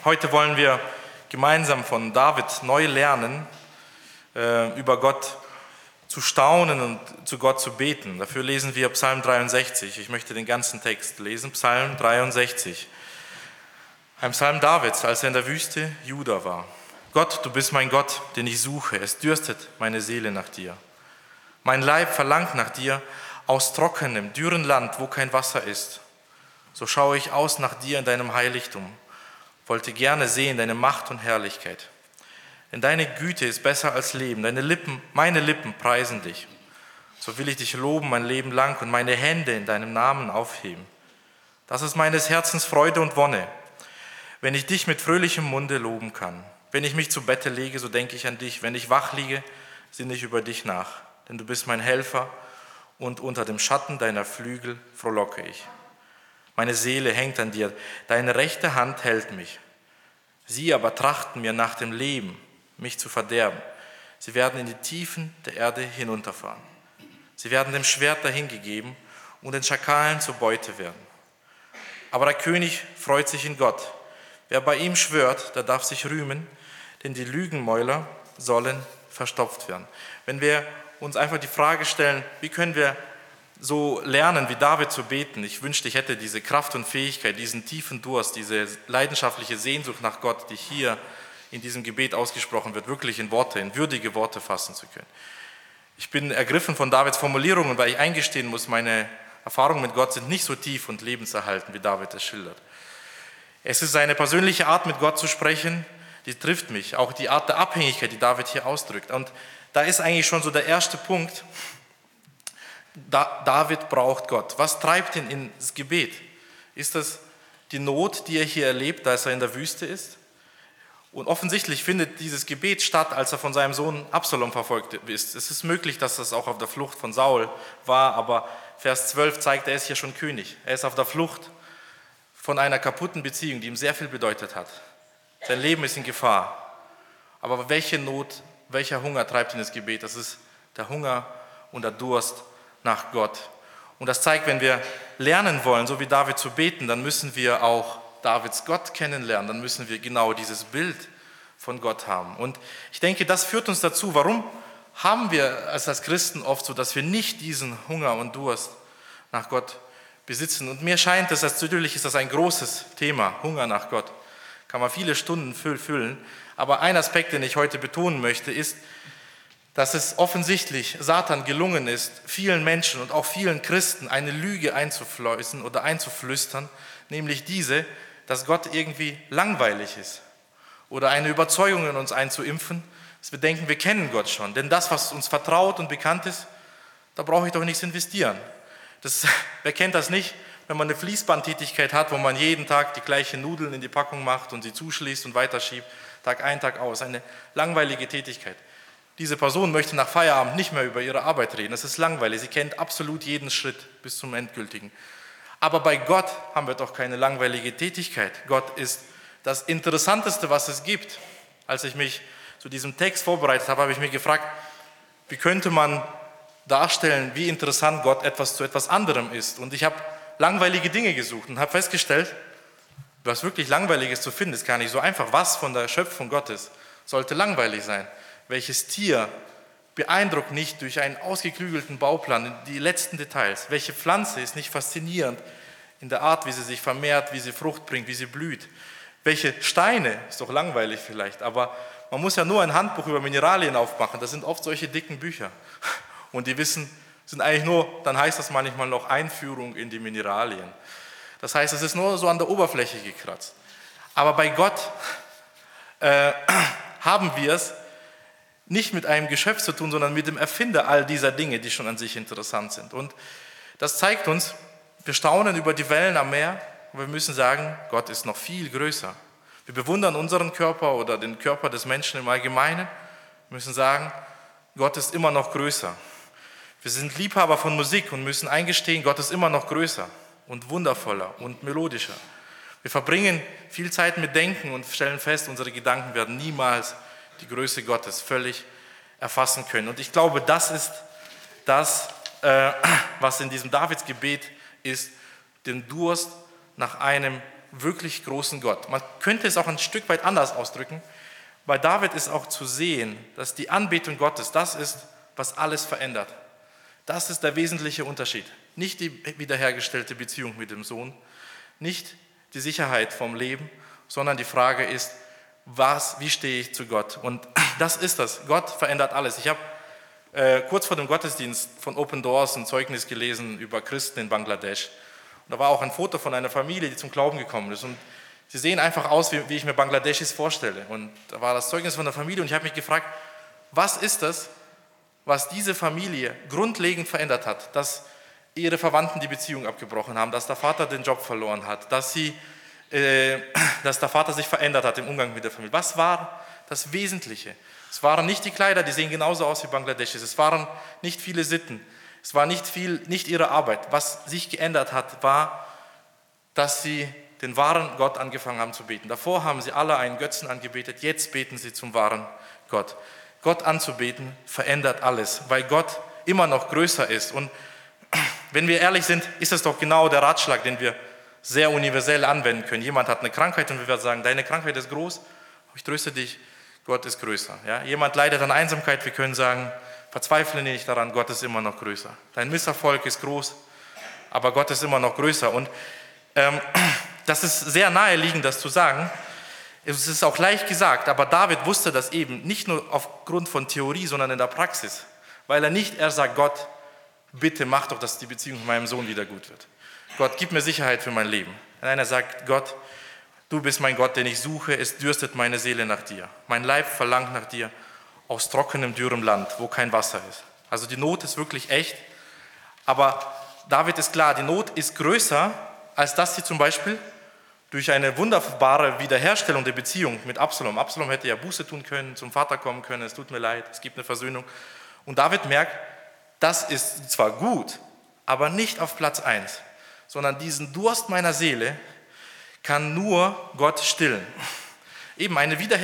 Heute wollen wir gemeinsam von David neu lernen, über Gott zu staunen und zu Gott zu beten. Dafür lesen wir Psalm 63. Ich möchte den ganzen Text lesen, Psalm 63. Ein Psalm Davids, als er in der Wüste Juda war. Gott, du bist mein Gott, den ich suche. Es dürstet meine Seele nach dir. Mein Leib verlangt nach dir aus trockenem, dürren Land, wo kein Wasser ist. So schaue ich aus nach dir in deinem Heiligtum, wollte gerne sehen deine Macht und Herrlichkeit. Denn deine Güte ist besser als Leben, meine Lippen preisen dich. So will ich dich loben mein Leben lang und meine Hände in deinem Namen aufheben. Das ist meines Herzens Freude und Wonne, wenn ich dich mit fröhlichem Munde loben kann. Wenn ich mich zu Bette lege, so denke ich an dich. Wenn ich wach liege, sinne ich über dich nach. Denn du bist mein Helfer und unter dem Schatten deiner Flügel frohlocke ich. Meine Seele hängt an dir, deine rechte Hand hält mich. Sie aber trachten mir nach dem Leben, mich zu verderben. Sie werden in die Tiefen der Erde hinunterfahren. Sie werden dem Schwert dahingegeben und den Schakalen zur Beute werden. Aber der König freut sich in Gott. Wer bei ihm schwört, der darf sich rühmen, denn die Lügenmäuler sollen verstopft werden. Wenn wir uns einfach die Frage stellen, wie können wir so lernen, wie David zu beten. Ich wünschte, ich hätte diese Kraft und Fähigkeit, diesen tiefen Durst, diese leidenschaftliche Sehnsucht nach Gott, die hier in diesem Gebet ausgesprochen wird, wirklich in Worte, in würdige Worte fassen zu können. Ich bin ergriffen von Davids Formulierungen, weil ich eingestehen muss, meine Erfahrungen mit Gott sind nicht so tief und lebenserhaltend, wie David es schildert. Es ist seine persönliche Art, mit Gott zu sprechen, die trifft mich. Auch die Art der Abhängigkeit, die David hier ausdrückt. Und da ist eigentlich schon so der erste Punkt. David braucht Gott. Was treibt ihn ins Gebet? Ist das die Not, die er hier erlebt, als er in der Wüste ist? Und offensichtlich findet dieses Gebet statt, als er von seinem Sohn Absalom verfolgt ist. Es ist möglich, dass das auch auf der Flucht von Saul war, aber Vers 12 zeigt, er ist hier schon König. Er ist auf der Flucht von einer kaputten Beziehung, die ihm sehr viel bedeutet hat. Sein Leben ist in Gefahr. Aber welche Not, welcher Hunger treibt ihn ins Gebet? Das ist der Hunger und der Durst nach Gott. Und das zeigt, wenn wir lernen wollen, so wie David zu beten, dann müssen wir auch Davids Gott kennenlernen, dann müssen wir genau dieses Bild von Gott haben. Und ich denke, das führt uns dazu, warum haben wir als Christen oft so, dass wir nicht diesen Hunger und Durst nach Gott besitzen. Und mir scheint es, natürlich ist das ein großes Thema, Hunger nach Gott. Kann man viele Stunden füllen. Aber ein Aspekt, den ich heute betonen möchte, ist, dass es offensichtlich Satan gelungen ist, vielen Menschen und auch vielen Christen eine Lüge einzuflößen oder einzuflüstern, nämlich diese, dass Gott irgendwie langweilig ist. Oder eine Überzeugung in uns einzuimpfen, dass wir denken, wir kennen Gott schon. Denn das, was uns vertraut und bekannt ist, da brauche ich doch nichts investieren. Wer kennt das nicht, wenn man eine Fließbandtätigkeit hat, wo man jeden Tag die gleichen Nudeln in die Packung macht und sie zuschließt und weiterschiebt, Tag ein, Tag aus. Eine langweilige Tätigkeit. Diese Person möchte nach Feierabend nicht mehr über ihre Arbeit reden. Es ist langweilig. Sie kennt absolut jeden Schritt bis zum Endgültigen. Aber bei Gott haben wir doch keine langweilige Tätigkeit. Gott ist das Interessanteste, was es gibt. Als ich mich zu diesem Text vorbereitet habe, habe ich mich gefragt, wie könnte man darstellen, wie interessant Gott zu etwas anderem ist. Und ich habe langweilige Dinge gesucht und habe festgestellt, was wirklich Langweiliges zu finden, ist gar nicht so einfach. Was von der Schöpfung Gottes sollte langweilig sein? Welches Tier beeindruckt nicht durch einen ausgeklügelten Bauplan, die letzten Details? Welche Pflanze ist nicht faszinierend in der Art, wie sie sich vermehrt, wie sie Frucht bringt, wie sie blüht? Welche Steine, ist doch langweilig vielleicht, aber man muss ja nur ein Handbuch über Mineralien aufmachen, das sind oft solche dicken Bücher. Und die sind eigentlich nur, dann heißt das manchmal noch Einführung in die Mineralien. Das heißt, es ist nur so an der Oberfläche gekratzt. Aber bei Gott haben wir es nicht mit einem Geschöpf zu tun, sondern mit dem Erfinder all dieser Dinge, die schon an sich interessant sind. Und das zeigt uns, wir staunen über die Wellen am Meer, aber wir müssen sagen, Gott ist noch viel größer. Wir bewundern unseren Körper oder den Körper des Menschen im Allgemeinen, wir müssen sagen, Gott ist immer noch größer. Wir sind Liebhaber von Musik und müssen eingestehen, Gott ist immer noch größer und wundervoller und melodischer. Wir verbringen viel Zeit mit Denken und stellen fest, unsere Gedanken werden niemals die Größe Gottes völlig erfassen können. Und ich glaube, das ist das, was in diesem Davidsgebet ist, den Durst nach einem wirklich großen Gott. Man könnte es auch ein Stück weit anders ausdrücken. Bei David ist auch zu sehen, dass die Anbetung Gottes das ist, was alles verändert. Das ist der wesentliche Unterschied. Nicht die wiederhergestellte Beziehung mit dem Sohn, nicht die Sicherheit vom Leben, sondern die Frage ist, wie stehe ich zu Gott? Und das ist das. Gott verändert alles. Ich habe kurz vor dem Gottesdienst von Open Doors ein Zeugnis gelesen über Christen in Bangladesch. Und da war auch ein Foto von einer Familie, die zum Glauben gekommen ist. Und sie sehen einfach aus, wie ich mir Bangladeschis vorstelle. Und da war das Zeugnis von der Familie und ich habe mich gefragt, was ist das, was diese Familie grundlegend verändert hat? Dass ihre Verwandten die Beziehung abgebrochen haben, dass der Vater den Job verloren hat, dass der Vater sich verändert hat im Umgang mit der Familie. Was war das Wesentliche? Es waren nicht die Kleider, die sehen genauso aus wie Bangladeschis. Es waren nicht viele Sitten. Es war nicht ihre Arbeit. Was sich geändert hat, war, dass sie den wahren Gott angefangen haben zu beten. Davor haben sie alle einen Götzen angebetet, jetzt beten sie zum wahren Gott. Gott anzubeten verändert alles, weil Gott immer noch größer ist. Und wenn wir ehrlich sind, ist es doch genau der Ratschlag, den wir sehr universell anwenden können. Jemand hat eine Krankheit und wir werden sagen, deine Krankheit ist groß, aber ich tröste dich, Gott ist größer. Ja? Jemand leidet an Einsamkeit, wir können sagen, verzweifle nicht daran, Gott ist immer noch größer. Dein Misserfolg ist groß, aber Gott ist immer noch größer. Und das ist sehr naheliegend, das zu sagen. Es ist auch leicht gesagt, aber David wusste das eben nicht nur aufgrund von Theorie, sondern in der Praxis. Weil er sagt, Gott, bitte mach doch, dass die Beziehung mit meinem Sohn wieder gut wird. Gott, gib mir Sicherheit für mein Leben. Nein, er sagt, Gott, du bist mein Gott, den ich suche, es dürstet meine Seele nach dir. Mein Leib verlangt nach dir aus trockenem, dürrem Land, wo kein Wasser ist. Also die Not ist wirklich echt, aber David ist klar, die Not ist größer, als dass sie zum Beispiel durch eine wunderbare Wiederherstellung der Beziehung mit Absalom. Absalom hätte ja Buße tun können, zum Vater kommen können, es tut mir leid, es gibt eine Versöhnung. Und David merkt, das ist zwar gut, aber nicht auf Platz 1, sondern diesen Durst meiner Seele kann nur Gott stillen. Eben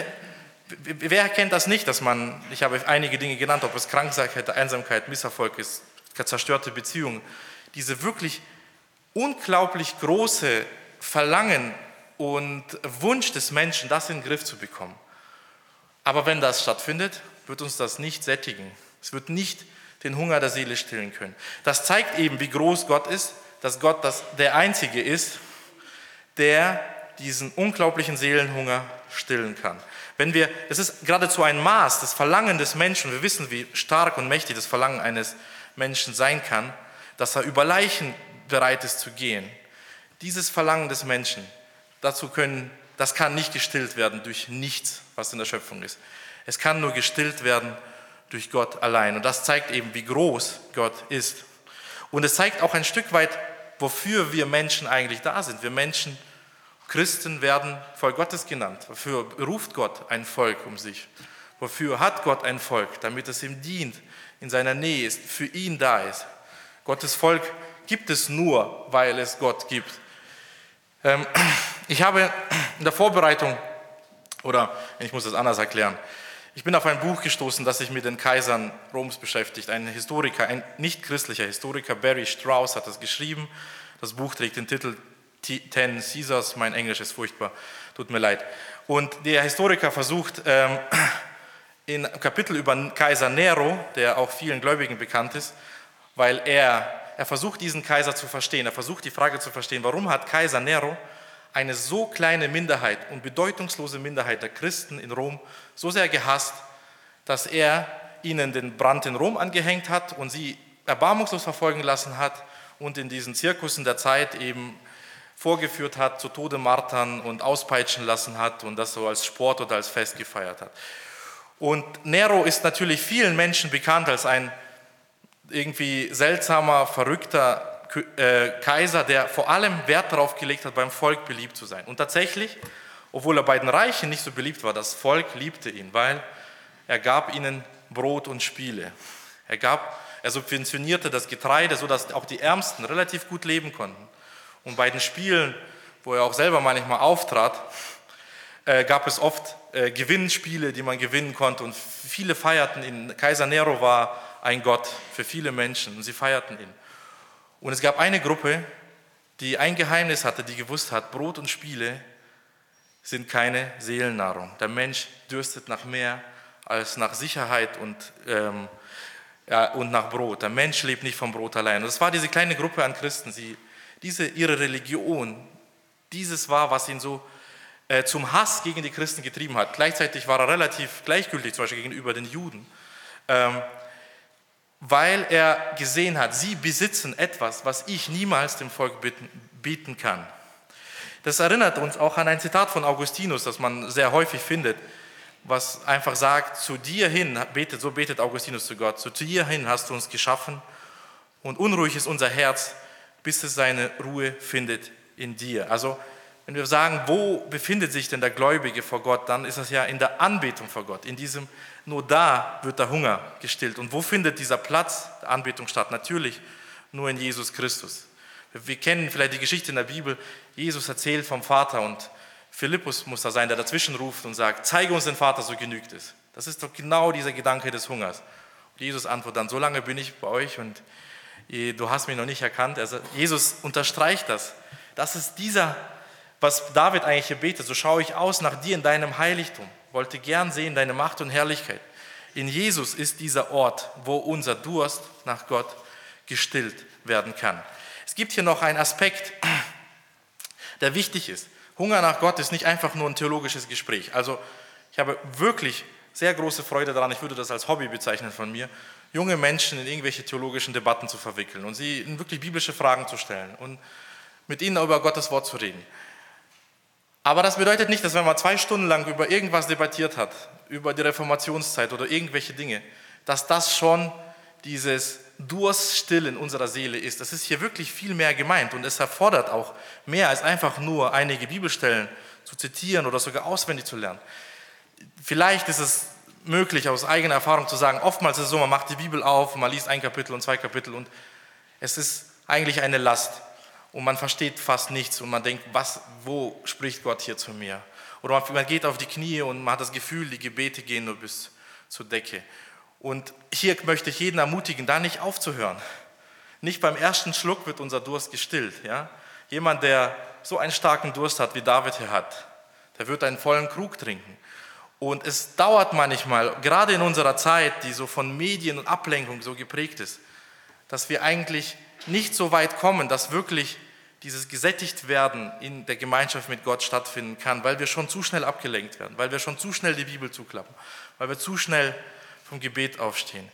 wer kennt das nicht, ich habe einige Dinge genannt, ob es Krankheit, Einsamkeit, Misserfolg ist, zerstörte Beziehungen, diese wirklich unglaublich große Verlangen und Wunsch des Menschen, das in den Griff zu bekommen. Aber wenn das stattfindet, wird uns das nicht sättigen. Es wird nicht den Hunger der Seele stillen können. Das zeigt eben, wie groß Gott ist, dass Gott der Einzige ist, der diesen unglaublichen Seelenhunger stillen kann. Es ist geradezu ein Maß, das Verlangen des Menschen, wir wissen, wie stark und mächtig das Verlangen eines Menschen sein kann, dass er über Leichen bereit ist zu gehen. Dieses Verlangen des Menschen, das kann nicht gestillt werden durch nichts, was in der Schöpfung ist. Es kann nur gestillt werden durch Gott allein. Und das zeigt eben, wie groß Gott ist. Und es zeigt auch ein Stück weit, wofür wir Menschen eigentlich da sind. Wir Menschen, Christen, werden Volk Gottes genannt. Wofür ruft Gott ein Volk um sich? Wofür hat Gott ein Volk? Damit es ihm dient, in seiner Nähe ist, für ihn da ist. Gottes Volk gibt es nur, weil es Gott gibt. Ich habe in der Vorbereitung, ich muss das anders erklären, ich bin auf ein Buch gestoßen, das sich mit den Kaisern Roms beschäftigt. Ein Historiker, ein nicht-christlicher Historiker, Barry Strauss, hat das geschrieben. Das Buch trägt den Titel 10 Caesars, mein Englisch ist furchtbar, tut mir leid. Und der Historiker versucht, in einem Kapitel über Kaiser Nero, der auch vielen Gläubigen bekannt ist, weil er versucht, diesen Kaiser zu verstehen. Er versucht, die Frage zu verstehen, warum hat Kaiser Nero eine so kleine Minderheit und bedeutungslose Minderheit der Christen in Rom so sehr gehasst, dass er ihnen den Brand in Rom angehängt hat und sie erbarmungslos verfolgen lassen hat und in diesen Zirkussen der Zeit eben vorgeführt hat, zu Tode martern und auspeitschen lassen hat und das so als Sport oder als Fest gefeiert hat. Und Nero ist natürlich vielen Menschen bekannt als ein irgendwie seltsamer, verrückter Kaiser, der vor allem Wert darauf gelegt hat, beim Volk beliebt zu sein. Und tatsächlich, obwohl er bei den Reichen nicht so beliebt war, das Volk liebte ihn, weil er gab ihnen Brot und Spiele. Er subventionierte das Getreide, sodass auch die Ärmsten relativ gut leben konnten. Und bei den Spielen, wo er auch selber manchmal auftrat, gab es oft Gewinnspiele, die man gewinnen konnte. Und viele feierten ihn. Kaiser Nero war ein Gott für viele Menschen und sie feierten ihn. Und es gab eine Gruppe, die ein Geheimnis hatte, die gewusst hat, Brot und Spiele sind keine Seelennahrung. Der Mensch dürstet nach mehr als nach Sicherheit und nach Brot. Der Mensch lebt nicht vom Brot allein. Und das war diese kleine Gruppe an Christen. Ihre Religion, dieses war, was ihn so zum Hass gegen die Christen getrieben hat. Gleichzeitig war er relativ gleichgültig, zum Beispiel gegenüber den Juden, weil er gesehen hat, sie besitzen etwas, was ich niemals dem Volk bieten kann. Das erinnert uns auch an ein Zitat von Augustinus, das man sehr häufig findet, was einfach sagt, zu dir hin, so betet Augustinus zu Gott, zu dir hin hast du uns geschaffen und unruhig ist unser Herz, bis es seine Ruhe findet in dir. Also wenn wir sagen, wo befindet sich denn der Gläubige vor Gott, dann ist das ja in der Anbetung vor Gott. Nur da wird der Hunger gestillt. Und wo findet dieser Platz der Anbetung statt? Natürlich nur in Jesus Christus. Wir kennen vielleicht die Geschichte in der Bibel, Jesus erzählt vom Vater und Philippus muss da sein, der dazwischen ruft und sagt, zeige uns den Vater, so genügt es. Das ist doch genau dieser Gedanke des Hungers. Und Jesus antwortet dann, so lange bin ich bei euch und du hast mich noch nicht erkannt. Also Jesus unterstreicht das. Das ist was David eigentlich hier betet, so schaue ich aus nach dir in deinem Heiligtum, wollte gern sehen deine Macht und Herrlichkeit. In Jesus ist dieser Ort, wo unser Durst nach Gott gestillt werden kann. Es gibt hier noch einen Aspekt, der wichtig ist. Hunger nach Gott ist nicht einfach nur ein theologisches Gespräch. Also ich habe wirklich sehr große Freude daran, ich würde das als Hobby bezeichnen von mir, junge Menschen in irgendwelche theologischen Debatten zu verwickeln und sie in wirklich biblische Fragen zu stellen und mit ihnen über Gottes Wort zu reden. Aber das bedeutet nicht, dass wenn man 2 Stunden lang über irgendwas debattiert hat, über die Reformationszeit oder irgendwelche Dinge, dass das schon dieses Durststillen unserer Seele ist. Das ist hier wirklich viel mehr gemeint und es erfordert auch mehr als einfach nur einige Bibelstellen zu zitieren oder sogar auswendig zu lernen. Vielleicht ist es möglich, aus eigener Erfahrung zu sagen, oftmals ist es so, man macht die Bibel auf, man liest 1 Kapitel und 2 Kapitel und es ist eigentlich eine Last. Und man versteht fast nichts und man denkt, wo spricht Gott hier zu mir? Oder man geht auf die Knie und man hat das Gefühl, die Gebete gehen nur bis zur Decke. Und hier möchte ich jeden ermutigen, da nicht aufzuhören. Nicht beim ersten Schluck wird unser Durst gestillt. Ja? Jemand, der so einen starken Durst hat, wie David hier hat, der wird einen vollen Krug trinken. Und es dauert manchmal, gerade in unserer Zeit, die so von Medien und Ablenkung so geprägt ist, dass wir eigentlich nicht so weit kommen, dass wirklich dieses Gesättigtwerden in der Gemeinschaft mit Gott stattfinden kann, weil wir schon zu schnell abgelenkt werden, weil wir schon zu schnell die Bibel zuklappen, weil wir zu schnell vom Gebet aufstehen.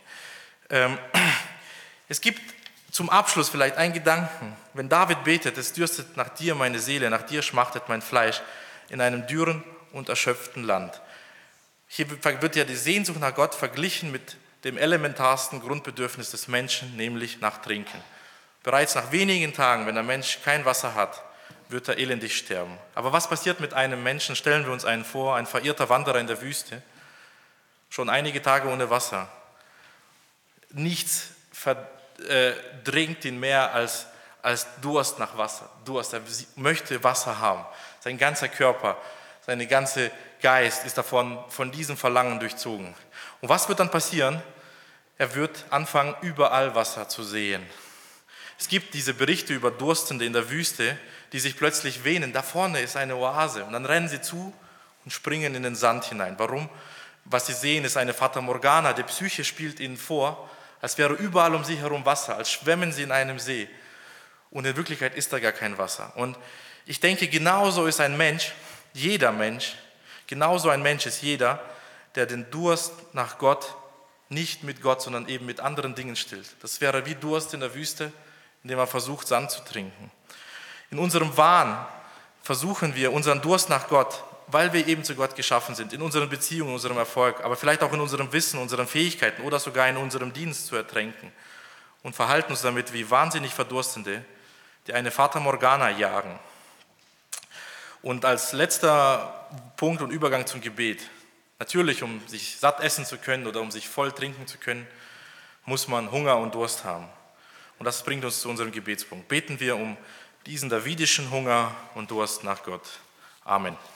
Es gibt zum Abschluss vielleicht einen Gedanken. Wenn David betet, es dürstet nach dir meine Seele, nach dir schmachtet mein Fleisch in einem dürren und erschöpften Land. Hier wird ja die Sehnsucht nach Gott verglichen mit dem elementarsten Grundbedürfnis des Menschen, nämlich nach Trinken. Bereits nach wenigen Tagen, wenn der Mensch kein Wasser hat, wird er elendig sterben. Aber was passiert mit einem Menschen? Stellen wir uns einen vor, ein verirrter Wanderer in der Wüste, schon einige Tage ohne Wasser. Nichts verdrängt ihn mehr als Durst nach Wasser. Durst, er möchte Wasser haben. Sein ganzer Körper, sein ganzer Geist ist von diesem Verlangen durchzogen. Und was wird dann passieren? Er wird anfangen, überall Wasser zu sehen. Es gibt diese Berichte über Durstende in der Wüste, die sich plötzlich wähnen. Da vorne ist eine Oase und dann rennen sie zu und springen in den Sand hinein. Warum? Was sie sehen, ist eine Fata Morgana. Die Psyche spielt ihnen vor, als wäre überall um sie herum Wasser, als schwämmen sie in einem See. Und in Wirklichkeit ist da gar kein Wasser. Und ich denke, genauso ist ein Mensch, jeder Mensch, genauso ein Mensch ist jeder, der den Durst nach Gott nicht mit Gott, sondern eben mit anderen Dingen stillt. Das wäre wie Durst in der Wüste, indem man versucht, Sand zu trinken. In unserem Wahn versuchen wir unseren Durst nach Gott, weil wir eben zu Gott geschaffen sind, in unseren Beziehungen, in unserem Erfolg, aber vielleicht auch in unserem Wissen, unseren Fähigkeiten oder sogar in unserem Dienst zu ertränken und verhalten uns damit wie wahnsinnig Verdurstende, die eine Fata Morgana jagen. Und als letzter Punkt und Übergang zum Gebet, natürlich, um sich satt essen zu können oder um sich voll trinken zu können, muss man Hunger und Durst haben. Und das bringt uns zu unserem Gebetspunkt. Beten wir um diesen davidischen Hunger und Durst nach Gott. Amen.